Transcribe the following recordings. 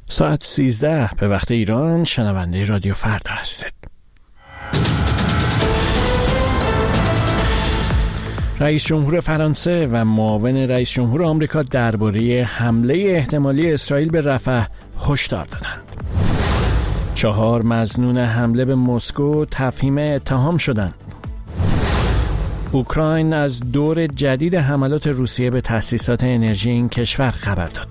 ساعت 13 به وقت ایران. شنونده رادیو فردا هستید. رئیس جمهور فرانسه و معاون رئیس جمهور آمریکا درباره حمله احتمالی اسرائیل به رفح هشدار دادند. 4 مظنون حمله به مسکو تفهیم اتهام شدند. اوکراین از دور جدید حملات روسیه به تأسیسات انرژی این کشور خبر داد.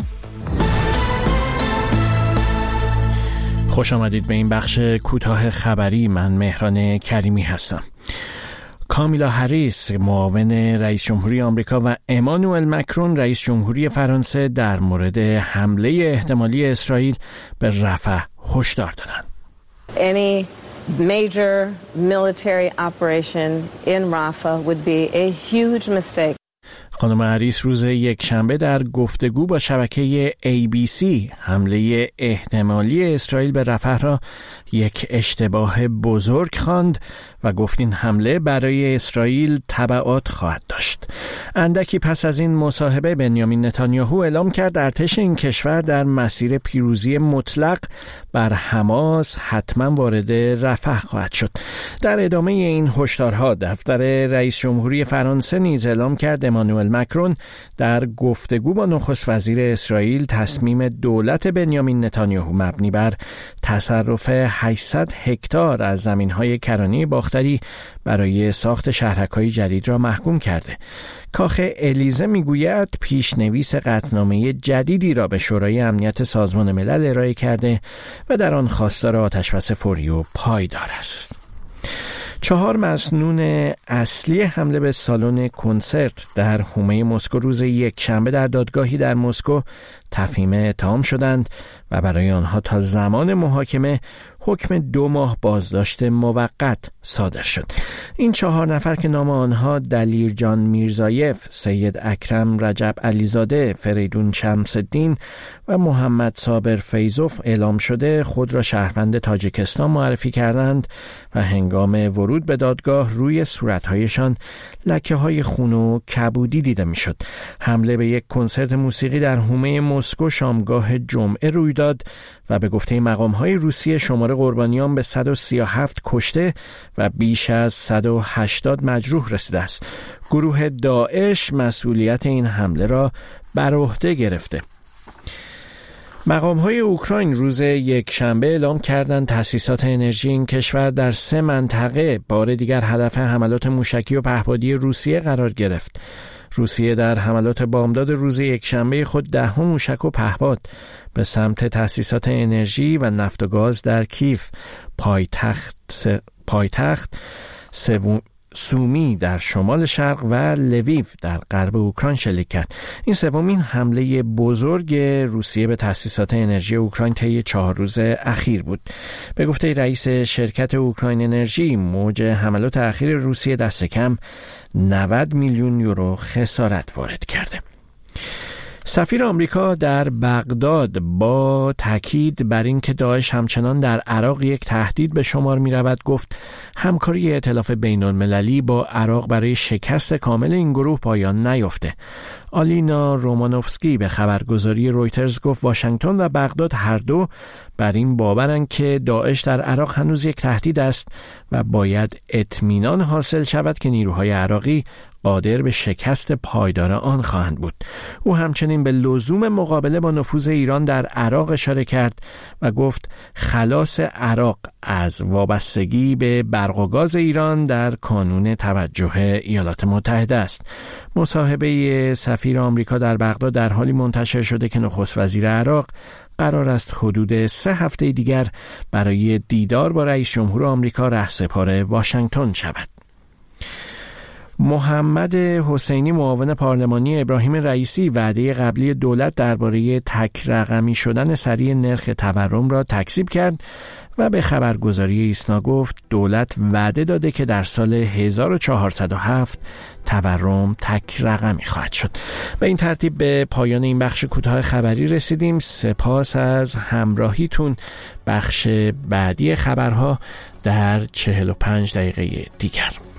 خوش آمدید به این بخش کوتاه خبری. من مهران کریمی هستم. کامیلا هریس معاون رئیس جمهوری آمریکا و امانوئل مکرون رئیس جمهوری فرانسه در مورد حمله احتمالی اسرائیل به رفح هشدار دادند. Any major military operation in Rafah would be a huge mistake. خانم هریس روز یکشنبه در گفتگو با شبکه ABC حمله احتمالی اسرائیل به رفح را یک اشتباه بزرگ خواند و گفت این حمله برای اسرائیل تبعات خواهد داشت. اندکی پس از این مصاحبه بنیامین نتانیاهو اعلام کرد ارتش این کشور در مسیر پیروزی مطلق بر حماس حتما وارد رفح خواهد شد. در ادامه این هشدارها دفتر رئیس جمهوری فرانسه نیز اعلام کرد امانوئل مکرون در گفتگو با نخست وزیر اسرائیل تصمیم دولت بنیامین نتانیاهو مبنی بر تصرف 800 هکتار از زمین‌های کرانی باختری برای ساخت شهرک‌های جدید را محکوم کرده. کاخ الیزه میگوید پیشنویس قطعنامه جدیدی را به شورای امنیت سازمان ملل ارائه کرده و در آن خواستار آتش‌بس فوری و پایدار است. 4 مظنون اصلی حمله به سالن کنسرت در حومه مسکو روز یکشنبه در دادگاهی در مسکو تفهیم اتهام شدند و برای آنها تا زمان محاکمه حکم 2 ماه بازداشت موقت صادر شد. این 4 نفر که نام آنها دلیرجان میرزایف، سید اکرم رجب علیزاده، فریدون شمس‌الدین و محمد صابر فیضوف اعلام شده خود را شهروند تاجیکستان معرفی کردند و هنگام ورود به دادگاه روی صورت‌هایشان لکه‌های خون و کبودی دیده می‌شد. حمله به یک کنسرت موسیقی در حومه مسکو شامگاه جمعه روی داد و به گفته مقام‌های روسیه شمار قربانیان به 137 کشته و بیش از 180 مجروح رسیده است. گروه داعش مسئولیت این حمله را بر عهده گرفته. مقام‌های اوکراین روز یکشنبه اعلام کردند تأسیسات انرژی این کشور در 3 منطقه بار دیگر هدف حملات موشکی و پهپادی روسیه قرار گرفت. روسیه در حملات بامداد روز یکشنبه خود 10 موشک و پهپاد به سمت تأسیسات انرژی و نفت و گاز در کیف، پایتخت سومی در شمال شرق و لویو در غرب اوکراین شلیک کرد. این سومین حمله بزرگ روسیه به تأسیسات انرژی اوکراین طی 4 روز اخیر بود. به گفته رئیس شرکت اوکراین انرژی، موج حملات اخیر روسیه دست کم 90 میلیون یورو خسارت وارد کرده. سفیر آمریکا در بغداد با تاکید بر اینکه داعش همچنان در عراق یک تهدید به شمار می‌رود گفت همکاری ائتلاف بین‌المللی با عراق برای شکست کامل این گروه پایان نیافته. آلینا رومانوفسکی به خبرگزاری رویترز گفت واشنگتن و بغداد هر دو بر این باورند که داعش در عراق هنوز یک تهدید است و باید اطمینان حاصل شود که نیروهای عراقی قادر به شکست پایدار آن خواهند بود. او همچنین به لزوم مقابله با نفوذ ایران در عراق اشاره کرد و گفت خلاص عراق از وابستگی به برق و گاز ایران در کانون توجه ایالات متحده است. مصاحبه سفیر آمریکا در بغداد در حالی منتشر شده که نخست وزیر عراق قرار است حدود 3 هفته دیگر برای دیدار با رئیس جمهور آمریکا رهسپار واشنگتن شود. محمد حسینی معاون پارلمانی ابراهیم رئیسی وعده قبلی دولت درباره تک رقمی شدن سریع نرخ تورم را تکذیب کرد و به خبرگزاری ایسنا گفت دولت وعده داده که در سال 1407 تورم تک رقمی خواهد شد. به این ترتیب به پایان این بخش کوتاه خبری رسیدیم. سپاس از همراهیتون. بخش بعدی خبرها در 45 دقیقه دیگر.